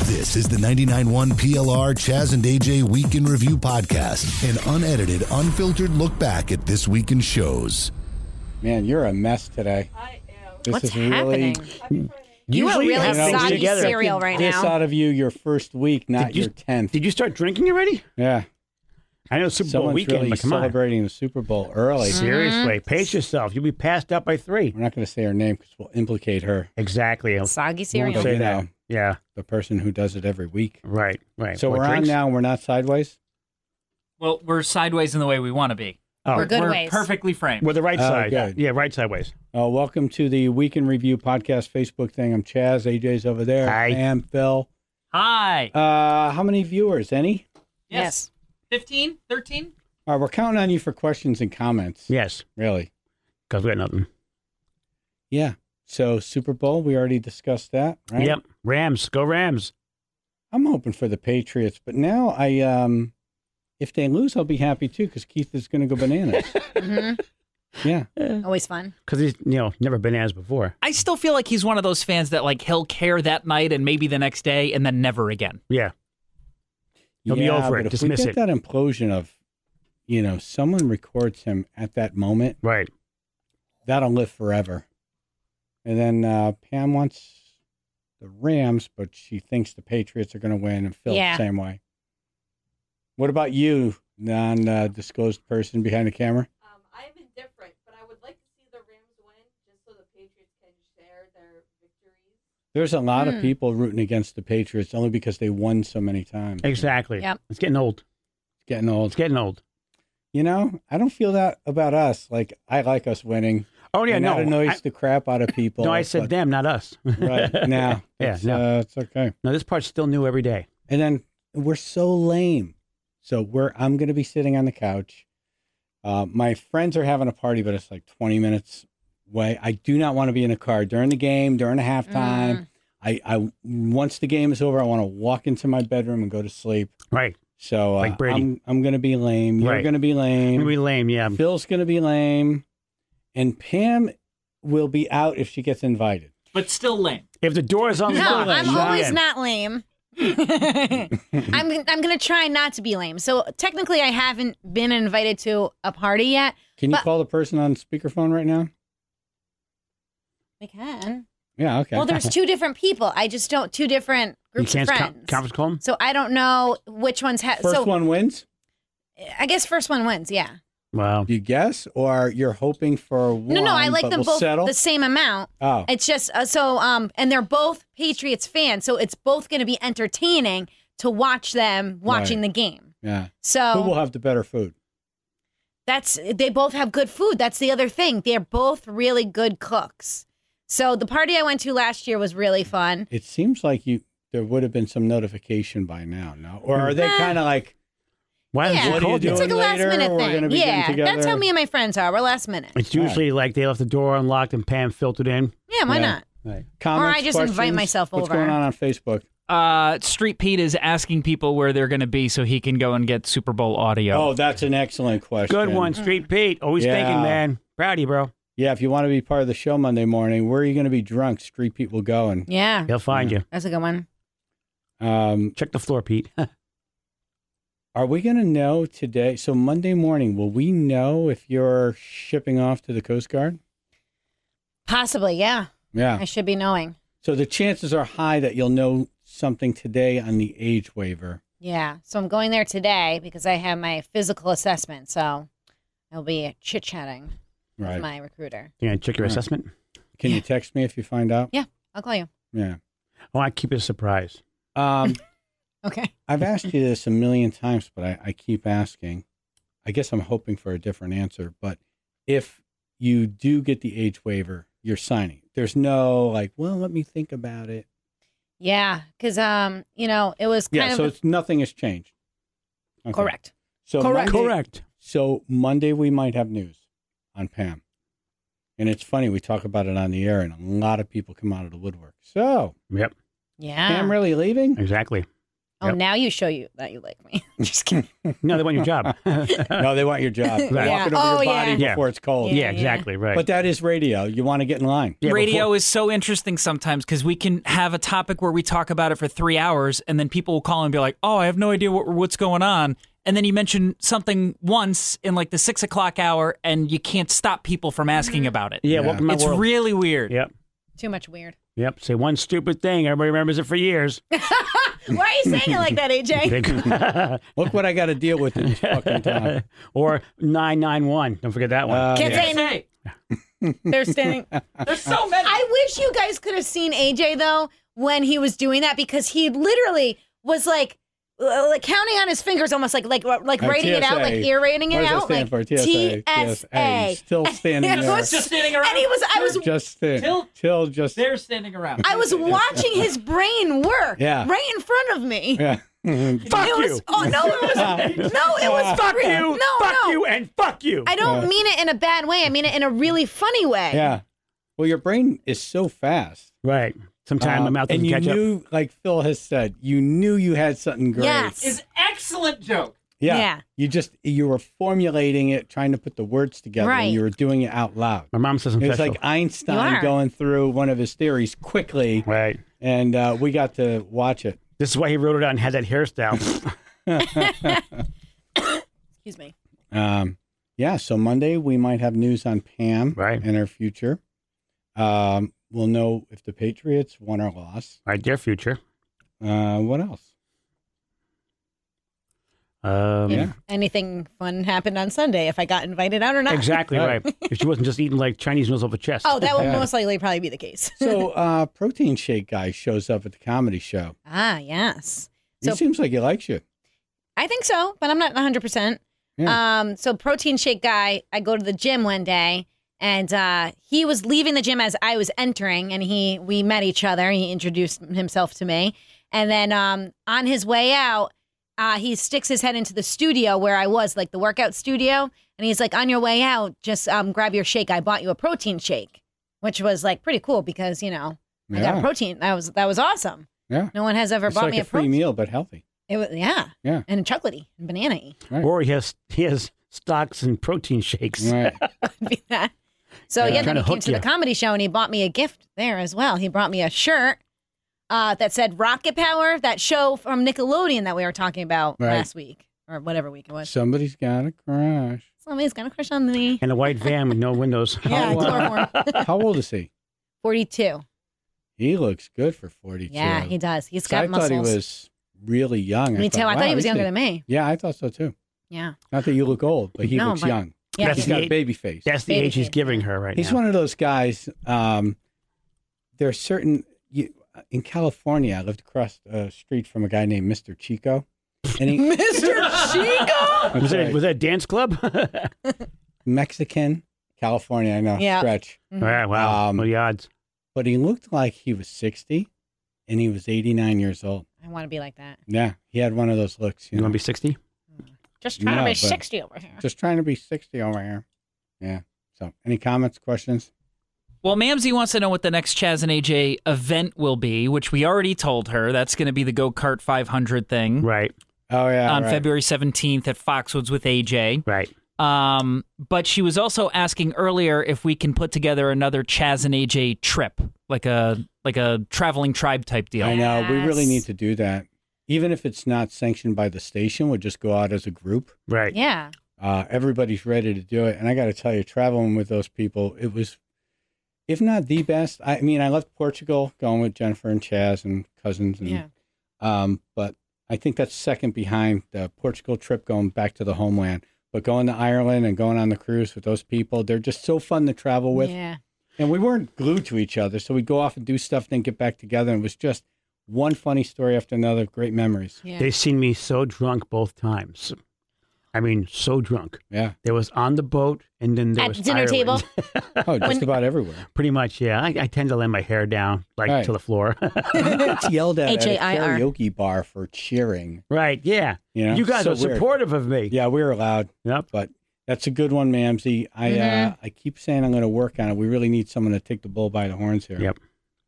This is the 99.1 PLR Chaz and AJ Week in Review podcast, an unedited, unfiltered look back at this week in shows. Man, you're a mess today. I am. This What's is really happening? You are Usually really have things soggy together. cereal right this now. out of you your first week, not your 10th. Did you start drinking already? Yeah. I know it's Super Bowl Someone's weekend, really but come on. celebrating the Super Bowl early. Seriously, pace yourself. You'll be passed out by 3. We're not going to say her name because we'll implicate her, Exactly. Soggy Won't cereal. Say you that. know, Yeah, the person who does it every week. right. So What, we're drinks? on now and we're not sideways? Well, we're sideways in the way we want to be. Oh, We're good we're ways. perfectly framed. we're the right Oh, side. good. Yeah, right sideways. Welcome to the Week in Review podcast Facebook thing. I'm Chaz. AJ's over there. Hi. I am Phil. Hi. How many viewers? Any? Yes. 15? 13? All right, we're counting on you for questions and comments. Yes, Really? because we got nothing. Yeah. So Super Bowl, we already discussed that, right? Yep. Rams. Go Rams. I'm hoping for the Patriots, but now if they lose, I'll be happy too because Keith is going to go bananas. Yeah. Always fun. Because he's, never bananas before. I still feel like he's one of those fans that, like, he'll care that night and maybe the next day and then never again. Yeah. He'll be over it. But if Dismiss we it. get that implosion of, someone records him at that moment, Right. that'll live forever. And then Pam wants the Rams, but she thinks the Patriots are going to win and Phil Yeah. the same way. What about you, non-disclosed person behind the camera? I am indifferent, but I would like to see the Rams win just so the Patriots can share their victories. There's a lot of people rooting against the Patriots only because they won so many times. Exactly. Yep. It's getting old. It's getting old. It's getting old. I don't feel that about us. Like, I like us winning. Oh, yeah, And no. that annoys the crap out of people. No, I said but- them, not us. Right. Now. Yeah, it's, no. it's okay. No, this part's still new every day. And then we're so lame. So I'm going to be sitting on the couch. My friends are having a party, but it's like 20 minutes away. I do not want to be in a car during the game, during the halftime. I once the game is over, I want to walk into my bedroom and go to sleep. Right. So Like Brady. I'm going to be lame. You're Right. going to be lame. It'll be lame, yeah. Phil's going to be lame. And Pam will be out if she gets invited. But still lame. If the door is No, unlocked, I'm she's always in. not lame. I'm going to try not to be lame. So technically, I haven't been invited to a party yet. Can you But- call the person on speakerphone right now? I can. Yeah, okay. Well, there's 2 different people. I just don't 2 different You groups of can't friends. conference call them? So I don't know which ones have. First So one wins? I guess first one wins. Yeah. Wow. Do you guess? Or you're hoping for one, No, I like but them we'll both settle? the same amount. Oh, It's just and they're both Patriots fans, so it's both going to be entertaining to watch them watching Right. the game. yeah. Who So will have the better food? they both have good food. That's the other thing. They're both really good cooks. So the party I went to last year was really fun. It seems like there would have been some notification by now, no? Or are they kind of like, Why haven't Yeah, you What are you called doing it's like a last later? minute We're thing. gonna be getting Yeah, together. that's how me and my friends are. We're last minute. It's usually like they left the door unlocked and Pam filtered in. Yeah, why Yeah. not? Right. comments, I just invite questions? myself What's over. going on Facebook? Street Pete is asking people where they're going to be so he can go and get Super Bowl audio. Oh, that's an excellent question. Good one, Street Pete. Always Yeah. thinking, man. Proud of you, bro. Yeah, if you want to be part of the show Monday morning, where are you going to be drunk? Street Pete will go. And Yeah, He'll find you. that's a good one. Check the floor, Pete. are we going to know today? So Monday morning, will we know if you're shipping off to the Coast Guard? Possibly, yeah. Yeah. I should be knowing. So the chances are high that you'll know something today on the age waiver. Yeah, so I'm going there today because I have my physical assessment. So I'll be chit-chatting Right. with my recruiter. You gonna check your Right. assessment? Can you text me if you find out? Yeah, I'll call you. Yeah. I want to keep it a surprise. Okay. I've asked you this a million times, but I keep asking. I guess I'm hoping for a different answer. But if you do get the age waiver, you're signing. There's no like, well, let me think about it. Yeah, because it was kind Yeah, of so it's nothing has changed. Okay. correct. So Correct. Monday, Correct. So Monday we might have news on Pam. And it's funny, we talk about it on the air, and a lot of people come out of the woodwork. So, Yep. Yeah. Pam really leaving? Exactly. Oh, Yep. now you show you that you like me. Just kidding. No, they want your job. No, they want your job. Right. Walk it over Oh, your body yeah. before it's cold. yeah, exactly. Right. But that is radio. You want to get in line. Yeah, Radio before- is so interesting sometimes because we can have a topic where we talk about it for 3 hours, and then people will call and be like, "Oh, I have no idea what's going on." And then you mention something once in like the 6 o'clock hour, and you can't stop people from asking about it. Yeah, Yeah. welcome to my It's world. really weird. Yep. Too much weird. Yep. Say one stupid thing. Everybody remembers it for years. Why are you saying it like that, AJ? Look what I got to deal with in this fucking town. Or 991. Don't forget that one. Can't yeah. say anything. They're standing. There's so many. I wish you guys could have seen AJ though when he was doing that because he literally was like counting on his fingers, almost like writing it out, like TSA. aerating What it does out, that stand like for? TSA. TSA. Still standing It there. was Just standing around. And I was Just stand. Till- just. They're standing around. I was watching his brain work Yeah. right in front of me. Yeah. Fuck It you. was, oh no, it was Fuck real. you. No, Fuck no. you and fuck you. I don't mean it in a bad way. I mean it in a really funny way. Yeah. Well, your brain is so fast. Right. Sometime my mouth and doesn't you catch up. knew, like Phil has said, you knew you had something great. Yes. Is excellent joke. Yeah. Yeah. You were formulating it, trying to put the words together, Right. and you were doing it out loud. My mom says I'm It was special. like You Einstein are. going through one of his theories quickly, Right. and we got to watch it. This is why he wrote it out and had that hairstyle. Excuse me. Yeah, so Monday we might have news on Pam Right. and her future. We'll know if the Patriots won or lost. Right, their future. What else? Um, If anything fun happened on Sunday, if I got invited out or not. Exactly Right. right. If she wasn't just eating like Chinese noodles off a chest. Oh, that will Yeah. most likely probably be the case. So, protein shake guy shows up at the comedy show. Ah, yes. He So- seems like he likes you. I think so, but I'm not 100%. Yeah. So protein shake guy, I go to the gym one day and he was leaving the gym as I was entering and we met each other. He introduced himself to me. And then on his way out, he sticks his head into the studio where I was, like the workout studio. And he's like, on your way out, just grab your shake. I bought you a protein shake, which was like pretty cool because, you know, I got a protein. That was awesome. Yeah. No one has ever It's bought like me a free protein. meal, but healthy. It was, yeah. And chocolatey and banana-y. Right. Or he has stocks and protein shakes. Right. Would be that. So Yeah. yeah, Trying then to he came hook to the you. comedy show and he bought me a gift there as well. He brought me a shirt that said Rocket Power, that show from Nickelodeon that we were talking about Right. last week or whatever week it was. Somebody's got a crush. Somebody's got a crush on me. And a white van with no windows. Yeah, How, chloroform. How old is he? 42. He looks good for 42. Yeah, he does. He's So got I muscles. thought he was really young. Me too. I thought he was younger than me. Yeah, I thought so too. Yeah. Not that you look old, but he No, looks but- young. Yeah. That's He's got a the- baby face. That's the Baby age he's face, giving her right He's now. one of those guys. There are certain in California. I lived across the street from a guy named Mr. Chico, and he Mr. Chico? That's Was that, right. was that a dance club? Mexican, California. I know, Yeah. stretch, All right, wow. What are the odds? but he looked like he was 60, and he was 89 years old. I want to be like that. Yeah, he had one of those looks. You You know, want to be 60? Just trying No, to be but- 60 over here. just trying to be 60 over here. Yeah. So, any comments, questions? Well, Mamsie wants to know what the next Chaz and AJ event will be, which we already told her. That's going to be the Go-Kart 500 thing Right, Oh yeah, on right. February 17th at Foxwoods with AJ. right. But she was also asking earlier if we can put together another Chaz and AJ trip, like a traveling tribe type deal. I know. We really Yes. need to do that. Even if it's not sanctioned by the station, we'll just go out as a group. Right. Yeah. Everybody's ready to do it. And I got to tell you, traveling with those people, it was, if not the best. I mean, I left Portugal going with Jennifer and Chaz and cousins. And, Yeah. but I think that's second behind the Portugal trip going back to the homeland. But going to Ireland and going on the cruise with those people, they're just so fun to travel with. Yeah. And we weren't glued to each other. So we'd go off and do stuff, then get back together. And it was just one funny story after another. Great memories. Yeah. They've seen me so drunk both times. I mean, so drunk. Yeah. There was on the boat, and then there At was the dinner Ireland. Oh, just about everywhere. Pretty much, yeah. I tend to lay my hair down, like, Right. to the floor. It's yelled at a HAIR. karaoke bar for cheering. Right, yeah. You know, You guys So are weird. supportive of me. Yeah, we were allowed, Yep. but that's a good one, Mamsie. I keep saying I'm going to work on it. We really need someone to take the bull by the horns here. Yep.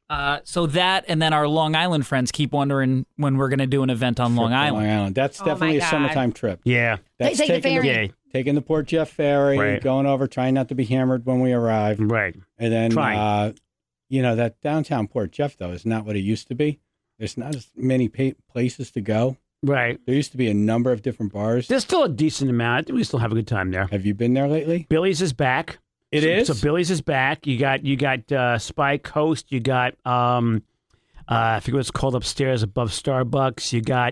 So that, and then our Long Island friends keep wondering when we're going to do an event on Long Island. That's Oh, definitely my a God. summertime trip. Yeah. That's Take the taking ferry. Yeah. taking the Port Jeff ferry, Right. going over, trying not to be hammered when we arrive. Right. And then, Trying. that downtown Port Jeff, though, is not what it used to be. There's not as many places to go. Right. There used to be a number of different bars. There's still a decent amount. I think we still have a good time there. Have you been there lately? Billy's is back. It is? So Billy's is back. You got Spy Coast. You got I forget what it's called upstairs above Starbucks. You got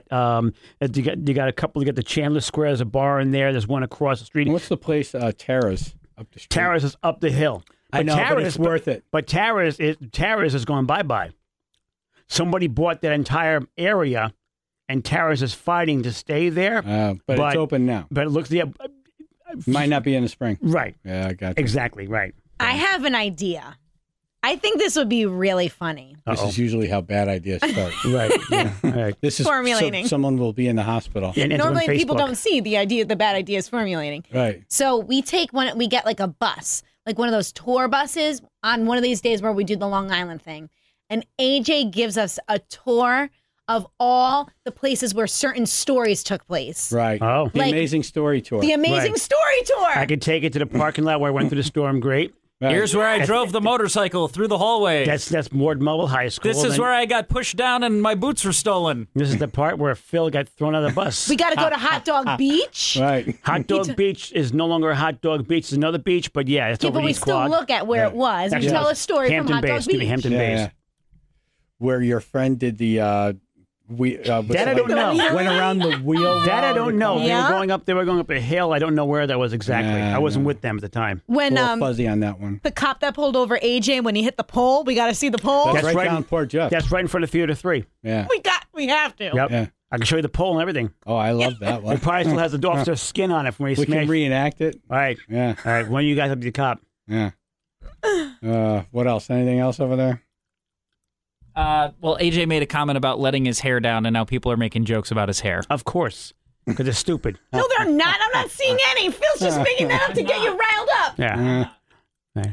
a couple. You got the Chandler Square. There's a bar in there. There's one across the street. And what's the place? Tara's up the street. Tara's is up the hill. I know, but it's worth it. But Tara's is going bye-bye. Somebody bought that entire area, and Tara's is fighting to stay there. But it's open now. But it looks Might not be in the spring. right. Yeah, I got you. Exactly right. I have an idea. I think this would be really funny. This is usually how bad ideas start. Right. Yeah. Right. This is Formulating. someone will be in the hospital. And it's on Normally, people Facebook. don't see the bad ideas formulating. Right. So we get like a bus, like one of those tour buses on one of these days where we do the Long Island thing. And AJ gives us a tour of all the places where certain stories took place. Right. Oh. The Like- Amazing Story Tour. The Amazing Right. Story Tour. I could take it to the parking lot where I went through the storm. Great. Right. Here's where I drove the motorcycle through the hallway. That's Ward Mobile High School. This is Then where I got pushed down and my boots were stolen. This is the part where Phil got thrown out of the bus. We got to go to Hot Dog Beach. Right. Hot Dog Beach is no longer a Hot Dog Beach. It's another beach, but yeah, it's Yeah, over but we East still Quad. look at where it was. We That's tell right. a story Hampton from Hot Bays. Dog Give me Beach. Hampton Yeah, Bays. yeah. Where your friend did the That I don't know. Went around the wheel. That I route. don't know. Yeah. They were going up a hill. I don't know where that was exactly. Yeah, I wasn't no. with them at the time. When A little fuzzy on that one. the cop that pulled over AJ when he hit the pole, we got to see the pole. That's That's right right down in- Port Jeff. That's right in front of Theater 3. Yeah. We have to. Yep. Yeah. I can show you the pole and everything. Oh, I love that one. It probably still has the officer's skin on it from where he We can smashed. reenact it. All right. Yeah. All right. When you guys have to be the cop. Yeah. What else? Anything else over there? Well, AJ made a comment about letting his hair down, and now people are making jokes about his hair. Of course. Because it's stupid. No, they're not. I'm not seeing any. Phil's just making that up to get you riled up. Yeah. Right.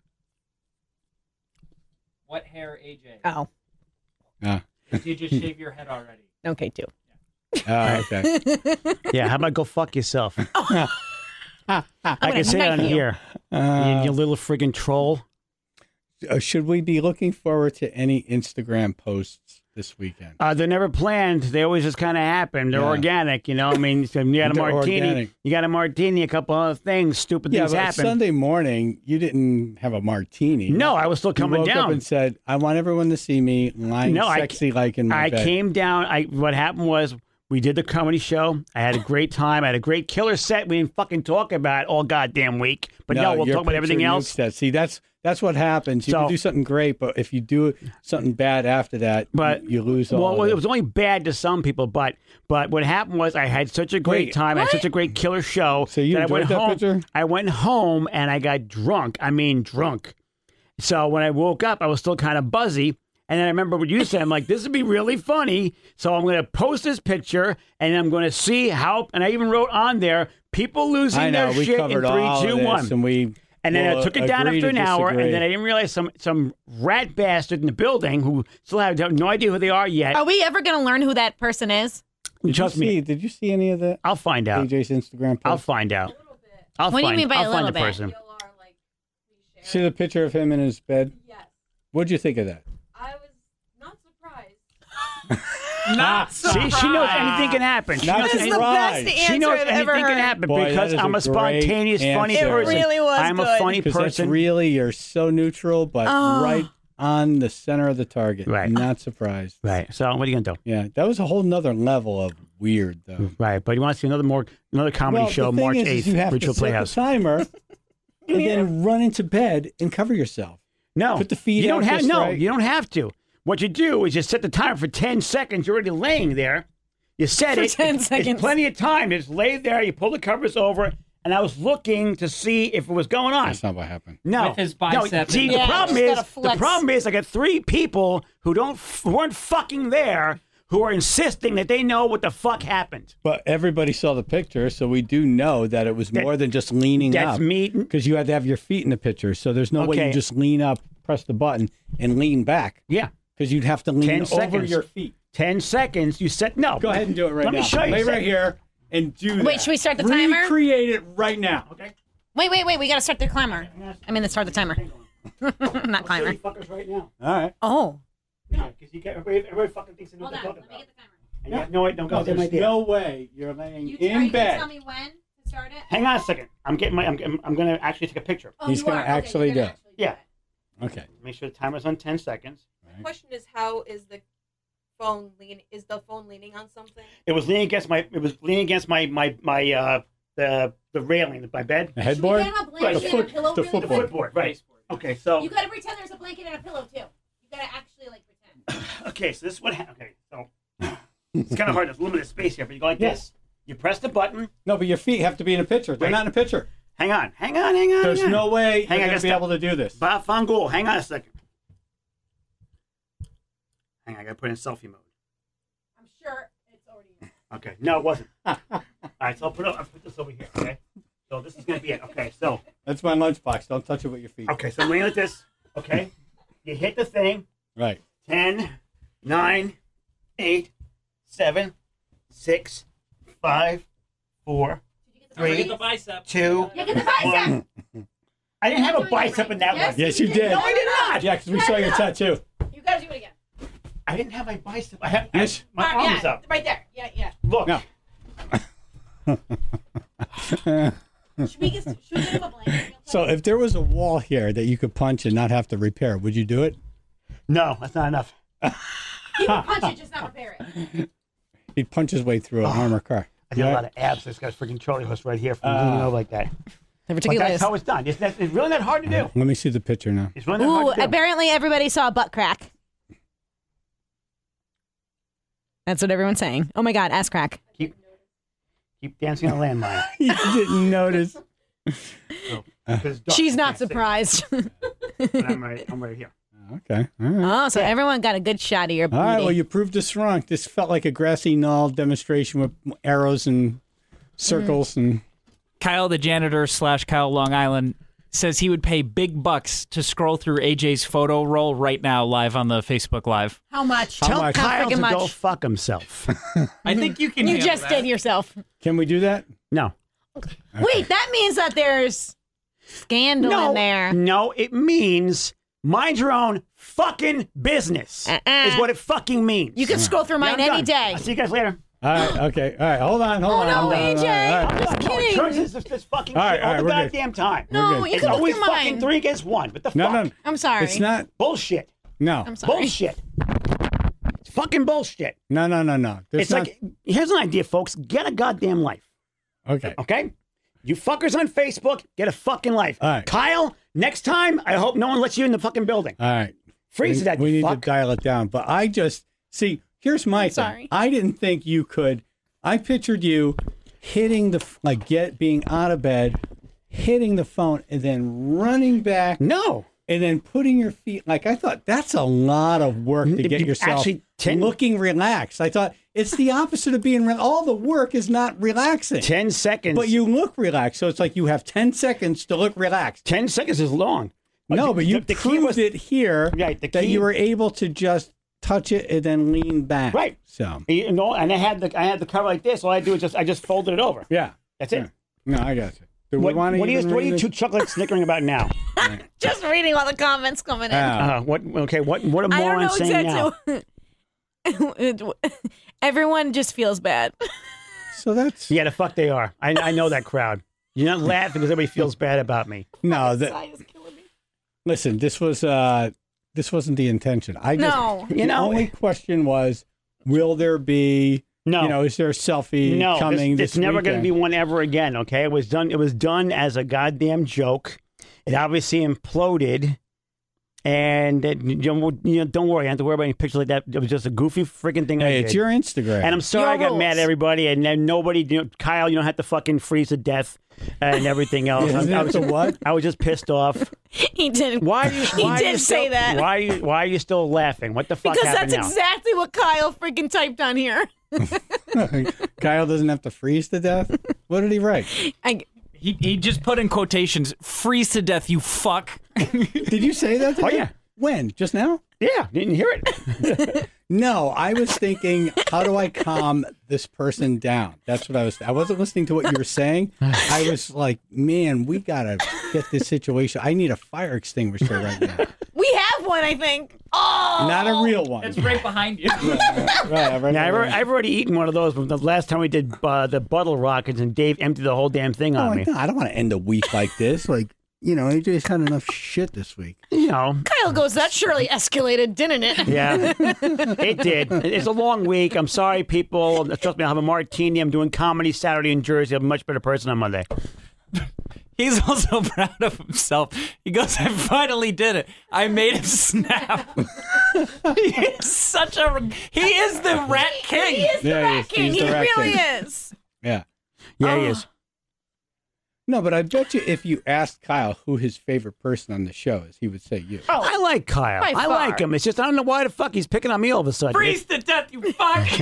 What hair, AJ? Oh, Did you just shave your head already? okay, too. Okay. Yeah. How about go fuck yourself? I can say it on knife you. here. You little friggin' troll. Should we be looking forward to any Instagram posts this weekend? They're never planned. They always just kind of happen. They're Yeah. organic, you know. I mean, so you got a They're martini. organic. You got a martini. A couple other things. Stupid Yeah, things but happen. Sunday morning, you didn't have a martini. No, I was still You coming woke down. up and said, I want everyone to see me lying No, sexy like in my I bed. came down. What happened was we did the comedy show. I had a great time. I had a great killer set. We didn't fucking talk about it all goddamn week. But no, we'll your talk about everything picture else. nukes that. See, that's what happens. You So- can do something great, but if you do something bad after that, But you lose all well, of it was only bad to some people. But what happened was I had such a great Wait, time. I had such a great killer show. So you that I enjoyed went that home. picture? I went home and I got drunk. I mean, drunk. So when I woke up, I was still kind of buzzy. And then I remember what you said. I'm like, this would be really funny. So I'm going to post this picture and I'm going to see how. And I even wrote on there, people losing I know their we shit in covered 3, all 2, of this, 1. and we. And then I will took it down agree after to an hour, disagree. and then I didn't realize some rat bastard in the building who still have no idea who they are yet. Are we ever going to learn who that person is? Trust me, Did you see any of the I'll find out. AJ's Instagram post? I'll find out. I'll What do you find, mean by I'll a find little the bit? person. PLR, like, we shared. See the picture of him in his bed? Yes. What'd you think of that? I was not surprised. Not See, she knows anything can happen. She Not knows This is the surprised. best she answer knows I've anything ever can heard. happen Boy, because that is I'm a a great spontaneous, funny answer. It person. really was I'm good. a funny Because that's person. really, you're so neutral, but Oh. right on the center of the target. Right. Not surprised. Right. So what are you gonna do? Yeah, that was a whole nother level of weird, though. Right. But you want to see another comedy Well, show the thing March is 8th, you have Ritual to set Playhouse. the timer and then run into bed and cover yourself. No, Put the feet you out don't have just no. right. You don't have to. What you do is you set the timer for 10 seconds. You're already laying there. You set For it. 10 It's seconds. plenty of time. Just lay there. You pull the covers over. And I was looking to see if it was going on. That's not what happened. No, With his no. bicep See, and- the Yeah, problem just is gotta flex. the problem is I got 3 people who weren't fucking there who are insisting that they know what the fuck happened. But everybody saw the picture, so we do know that it was more than just leaning That's up. me. Because you had to have your feet in the picture, so there's no way Okay. you just lean up press the button and lean back. Yeah. Because you'd have to lean 10 over seconds. your feet. 10 seconds. You set no. Go ahead and do it right Let now. me show you. Lay right here and do that. Wait, should we start the timer? Recreate it right now. Okay. Wait. We got to start the timer. I mean, let's start the timer. Not climber. Fuckers right now. All right. Oh. No, because you get everybody fucking thinks they know Hold what on. they're Let talking me about. get the timer. And you have no, don't go. There's no way you're laying in bed. Tell me when to start it. Hang on a second. I'm going to actually take a picture. Oh, He's you gonna are? actually you're do gonna it. actually Yeah. Okay. Make sure the timer's on 10 seconds. The question is, how is the phone leaning? Is the phone leaning on something? It was leaning against my. It was leaning against the railing of my bed. The headboard. Should we get him a blanket The and a pillow the really The footboard. footboard. Right. Okay. So. You gotta pretend there's a blanket and a pillow too. You gotta actually like pretend. Okay. So this is what. Okay. So. It's kind of hard. There's limited space here, but you go like this. You press the button. No, but your feet have to be in a picture. They're Wait. not in a picture. Hang on. There's no way Hang you're on, going to be able to do this. Fangool. Hang on a second. Hang on. I got to put it in selfie mode. I'm sure it's already. Okay. No, it wasn't. All right. So I'll put this over here. Okay. So this is going to be it. Okay. So. That's my lunchbox. Don't touch it with your feet. Okay. So I'm laying like this. Okay. You hit the thing. Right. 10, 9, 8, 7, 6, 5, 4, 3, the bicep. 2, Yeah, get the bicep. 1. I didn't have a bicep in that Yes. one. Yes, you did. No, I did not. Yeah, because we saw your tattoo. You gotta do it again. I didn't have my bicep. I have Yes. my arms yeah, up. right there. Yeah. Look. No. Should we get him a blanket? So if there was a wall here that you could punch and not have to repair, would you do it? No, that's not enough. He can punch it, just not repair it. He'd punch his way through an armor car. I did a lot of abs. This guy's freaking Charlie horse right here from leaning over like that. The But that's how it's done. It's really not hard to do. Let me see the picture now. It's really not Ooh, hard to do. apparently everybody saw a butt crack. That's what everyone's saying. Oh my God, ass crack. Keep dancing on a landmine. You didn't notice. So, because it's dark, She's you not can't see. surprised. But I'm right here. Okay. All right. Oh, so everyone got a good shot of your booty. All right. Well, you proved us wrong. This felt like a grassy knoll demonstration with arrows and circles and. Kyle, the janitor / Kyle Long Island, says he would pay big bucks to scroll through AJ's photo roll right now live on the Facebook Live. How much? Tell much? Kyle to freaking go much. fuck himself. I think you can. You handle just that. did yourself. Can we do that? No. Wait, that means that there's scandal in there. No, it means mind your own fucking business is what it fucking means. You can scroll through Yeah, mine I'm any done. day. I'll see you guys later. All right. Okay. All right. Hold on. Oh, I'm no, done. All AJ. right. I'm just No, kidding. Church is this fucking All right, shit all all the right, we're good. goddamn time. No, good. you It's can look always through fucking mine. 3 against 1. What the No, fuck? no. I'm sorry. It's not. Bullshit. No. I'm sorry. Bullshit. It's fucking bullshit. No. There's It's not. like, here's an idea, folks. Get a goddamn life. Okay. Okay? You fuckers on Facebook, get a fucking life. All right. Kyle, next time, I hope no one lets you in the fucking building. All right. Freeze that, We you need fuck. to dial it down. But I just see. Here's my thing. sorry. I didn't think you could. I pictured you hitting being out of bed, hitting the phone, and then running back, No. and then putting your feet. Like I thought, that's a lot of work to If get you yourself actually looking relaxed. I thought it's the opposite of being all the work is not relaxing. 10 seconds. But you look relaxed, so it's like you have 10 seconds to look relaxed. 10 seconds is long. No, but you the key proved was it here Right, the that key- you were able to just touch it and then lean back. Right. So You know, and I had the cover like this. All I do is I just folded it over. yeah, That's it. no, I got you. Do What, we want to what are you two chocolate snickering about now? Just reading all the comments coming in. What are I don't morons know saying now? exactly. Everyone just feels bad. So that's Yeah, the fuck they are. I know that crowd. You're not laughing because everybody feels bad about me. no. Sigh is killing me. Listen, this wasn't the intention. I just No. the You know- only question was, will there be? No. You know, is there a selfie No, coming it's this never going to be weekend? one ever again. Okay, it was done as a goddamn joke. It obviously imploded, and don't worry. I don't have to worry about any pictures like that. It was just a goofy freaking thing. I Hey, did. it's your Instagram. And I'm sorry Your I got rules. mad at everybody, and then nobody. Kyle, you don't have to fucking freeze to death and everything else. Isn't I it was the what? I was just pissed off. He didn't. Why? Are you, He why are did you say still, that. Why are you still laughing? What the fuck Because happened that's now? exactly what Kyle freaking typed on here. Kyle doesn't have to freeze to death. What did he write? He just put in quotations, freeze to death, you fuck. Did you say that? Oh yeah. When? Just now? Yeah, didn't hear it. No, I was thinking, how do I calm this person down? That's what I wasn't listening to what you were saying. I was like, man, we got to get this situation. I need a fire extinguisher right now. We have one, I think. Oh, Not a real one. It's right behind you. Right, I've already eaten one of those from the last time we did the Bottle Rockets, and Dave emptied the whole damn thing on me. No, I don't want to end a week like this. Like, AJ's had enough shit this week. Kyle goes, that surely escalated, didn't it? Yeah, it did. It's a long week. I'm sorry, people. Trust me, I'll have a martini. I'm doing comedy Saturday in Jersey. I'm a much better person on Monday. He's also proud of himself. He goes, I finally did it. I made him snap. He is the rat king. He is the rat king. He really is. Yeah. Yeah, he is. No, but I bet you if you asked Kyle who his favorite person on the show is, he would say you. Oh, I like Kyle. by I far. like him. It's just I don't know why the fuck he's picking on me all of a sudden. Freeze to death, you fuck. He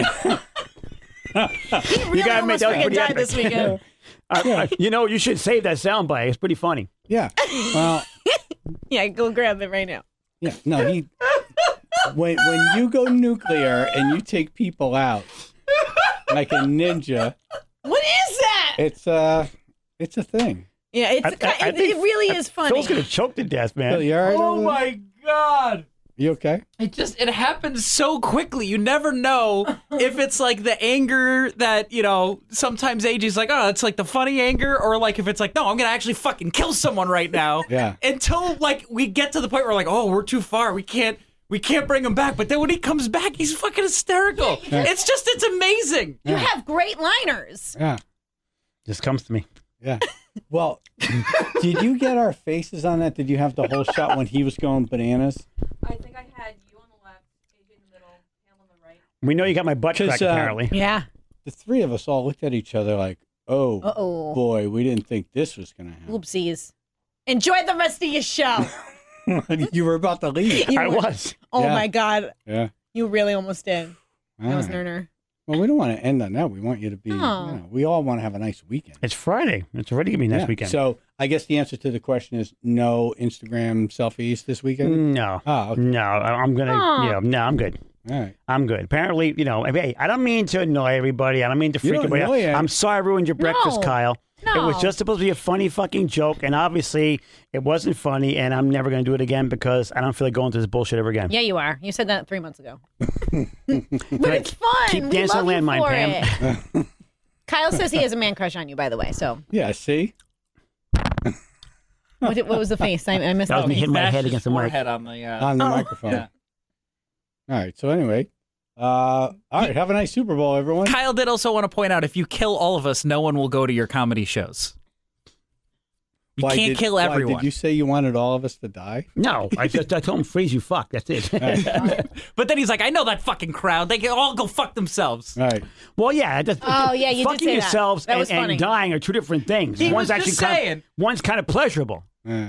really gotta almost make that freaking pretty died epic. this weekend. You should save that soundbite. It's pretty funny. Yeah. Well, Yeah, go grab it right now. yeah. No, when you go nuclear and you take people out like a ninja, What is that? it's a thing. Yeah, I it think really is funny. Phil's gonna choke to death, man. Phil, you all right Oh over there? my God. You okay? It happens so quickly. You never know if it's like the anger that, sometimes AJ's like, oh, it's like the funny anger, or like if it's like, no, I'm going to actually fucking kill someone right now. Yeah. Until like we get to the point where we're like, oh, we're too far. We can't bring him back. But then when he comes back, he's fucking hysterical. It's amazing. You have great liners. Yeah. Just comes to me. Yeah. Well, did you get our faces on that? Did you have the whole shot when he was going bananas? I think I had you on the left, AJ in the middle, Pam on the right. We know you got my butt 'Cause, cracked, apparently. Yeah. The three of us all looked at each other like, oh, Uh-oh. boy, we didn't think this was going to happen. Oopsies. Enjoy the rest of your show. You were about to leave. I was. Oh, Yeah. my God. Yeah. You really almost did. That was All right. Nerner. Well, we don't want to end on that. We want you to be, Oh. we all want to have a nice weekend. It's Friday. It's already gonna be next Yeah. weekend. So I guess the answer to the question is no Instagram selfies this weekend? No. Oh, okay. No, I'm gonna. Aw. No, I'm good. All right. I'm good. Apparently, hey, I don't mean to annoy everybody. I don't mean to You freak don't everybody annoy out. it. I'm sorry I ruined your breakfast, No. Kyle. It was No. just supposed to be a funny fucking joke, and obviously it wasn't funny, and I'm never going to do it again because I don't feel like going through this bullshit ever again. Yeah, you are. You said that 3 months ago. But it's fun. keep We dancing love the you landmine, for Pam. it. Kyle says he has a man crush on you, by the way. So Yeah, see? what was the face? I missed That was that. me hitting my Bashed head his against the mic. forehead on the, On the microphone. yeah. All right. So anyway, all right. Have a nice Super Bowl, everyone. Kyle did also want to point out, if you kill all of us, no one will go to your comedy shows. You Why can't did- kill why, everyone. Did you say you wanted all of us to die? No, I told him freeze you fuck. That's it. But then he's like, I know that fucking crowd. They can all go fuck themselves. All right. Well, yeah. Oh, yeah, you did fucking say that. yourselves That was and funny. dying are two different things. He one's was actually just kind saying. of, one's kind of pleasurable.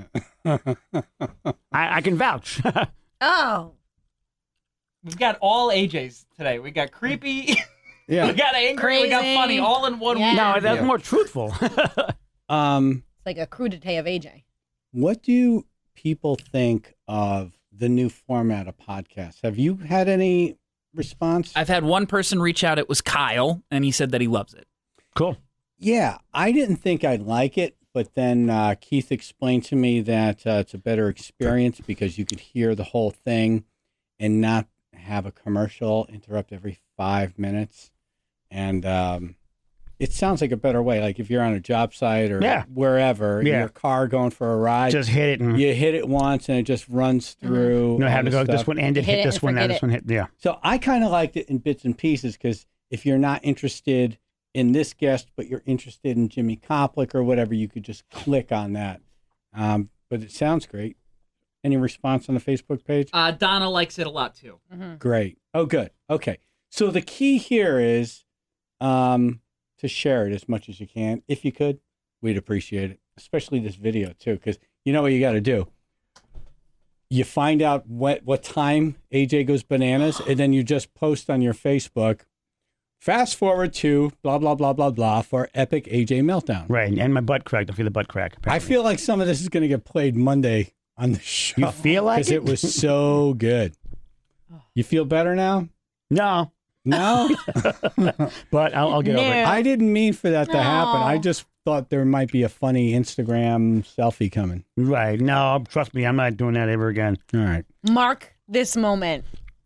I can vouch. Oh. We've got all AJs today. We got creepy, we Yeah. got angry, we got Crazy. funny, all in one Yeah. week. No, that's Yeah. more truthful. It's like a crudité of AJ. What do people think of the new format of podcasts? Have you had any response? I've had one person reach out. It was Kyle, and he said that he loves it. Cool. Yeah, I didn't think I'd like it, but then Keith explained to me that it's a better experience because you could hear the whole thing and not have a commercial interrupt every 5 minutes. And it sounds like a better way. Like if you're on a job site or Yeah. wherever, in Yeah. your car going for a ride, Just hit it and you hit it once and it just runs through. no, all have to the go. This stuff. one ended. Hit Hit it this and one. Now forget this it. one hit. Yeah. So I kind of liked it in bits and pieces because if you're not interested in this guest, but you're interested in Jimmy Koplik or whatever, you could just click on that. But it sounds great. Any response on the Facebook page? Donna likes it a lot too. Great. Oh, good. Okay. So the key here is to share it as much as you can. If you could, we'd appreciate it, especially this video too, because you know what you got to do. You find out what time AJ goes bananas, and then you just post on your Facebook, fast forward to blah, blah, blah, blah, blah for epic AJ meltdown. Right. And my butt cracked. I feel the butt crack. I apparently. feel like some of this is going to get played Monday on the show. You feel like Because it was so good. You feel better now? No, No? but I'll get over it. I didn't mean for that to happen. I just thought there might be a funny Instagram selfie coming. Right. No, trust me, I'm not doing that ever again. All right. Mark this moment.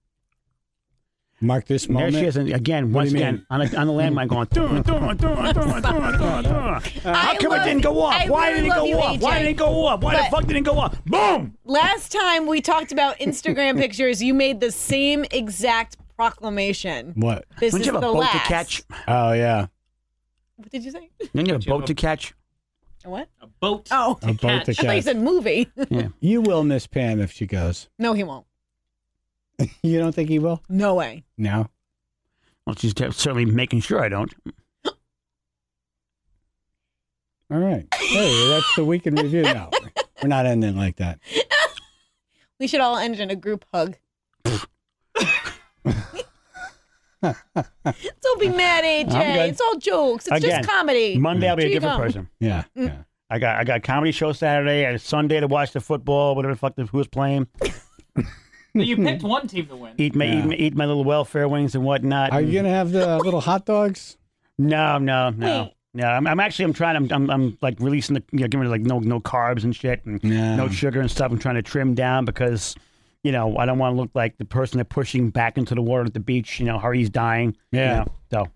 Mark this moment. There she is, and again, What once do you again, on the landmine going, how come it didn't go off? I Why really didn't it love go you, off? Why AJ. didn't it go off? Why the fuck didn't it go off? Boom! Last time we talked about Instagram pictures, you made the same exact proclamation. What? This Don't is you have a the boat last. to catch? Oh, yeah. What did you say? Don't you have a boat to catch? A what? A boat. Oh, A boat to I thought you catch. said movie. You will miss Pam if she goes. No, he won't. You don't think he will? No way. No. Well, she's certainly making sure I don't. All right. Hey, that's the week in review. No, we're not ending like that. We should all end in a group hug. Don't be mad, AJ. I'm good. It's all jokes. It's Again, just comedy. Monday I'll be a Here you different go. person. Yeah. Yeah. I got a comedy show Saturday and Sunday to watch the football, whatever the fuck who was playing. You picked one team to win. Eat my little welfare wings and whatnot. Are you going to have the little hot dogs? No. Wait. No, I'm like releasing giving it like no carbs and shit and no sugar and stuff. I'm trying to trim down because, I don't want to look like the person they're pushing back into the water at the beach. Harry's dying. Yeah. So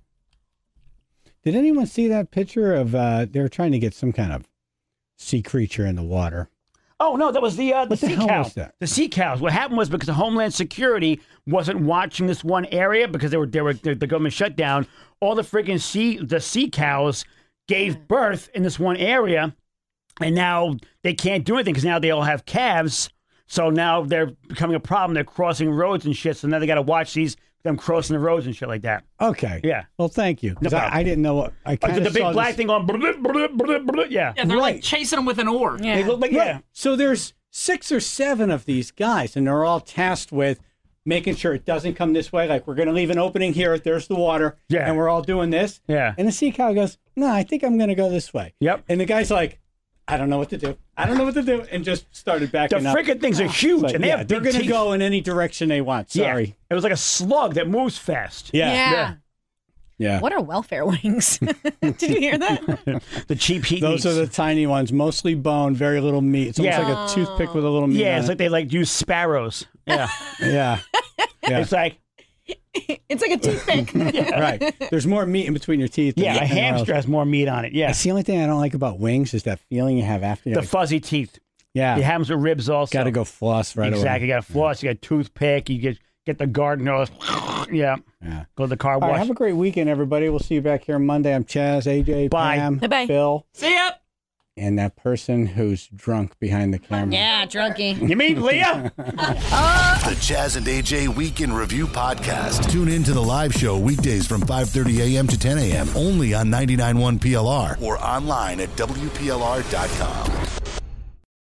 Did anyone see that picture of they were trying to get some kind of sea creature in the water? oh no, that was the What the sea hell cow. was that? The sea cows. What happened was because the Homeland Security wasn't watching this one area because the government shut down. All the freaking sea cows gave birth in this one area, and now they can't do anything because now they all have calves. So now they're becoming a problem. They're crossing roads and shit. So now they got to watch them crossing the roads and shit like that. Okay. Yeah. Well, thank you. 'Cause No problem. I didn't know what I kind The of big saw black this. thing going. Yeah. Yeah, they're Right. like chasing them with an oar. Yeah. They look like Right. So there's 6 or 7 of these guys, and they're all tasked with making sure it doesn't come this way. Like, we're going to leave an opening here. There's the water. Yeah. And we're all doing this. Yeah. And the sea cow goes, no, I think I'm going to go this way. Yep. And the guy's like, I don't know what to do. And just started The backing up. freaking things are huge, Like, and they yeah, have they're big going to teeth. go in any direction they want. Sorry. Yeah. It was like a slug that moves fast. Yeah. Yeah. What are welfare wings? Did you hear that? The cheap heat. Those are the tiny ones, mostly bone, very little meat. It's almost Yeah. like a toothpick with a little meat. Yeah, on it's it. like they use sparrows. Yeah. Yeah. Yeah. It's like It's like a toothpick. Right. There's more meat in between your teeth. than a anything hamster else. has more meat on it. Yeah. That's the only thing I don't like about wings is that feeling you have after you. The fuzzy teeth. Yeah. It happens with ribs also. Got to go floss right exactly. You got to floss. You got a toothpick. You get the garden hose. Yeah. Yeah. Go to the car All right, wash. have a great weekend, everybody. We'll see you back here Monday. I'm Chaz, AJ, Bye. Pam, Bye-bye. Phil, See ya. and that person who's drunk behind the camera. Yeah, drunkie. You mean Leah? The Chaz and AJ Week in Review podcast. Tune in to the live show weekdays from 5:30 a.m. to 10 a.m. only on 99.1 PLR or online at WPLR.com.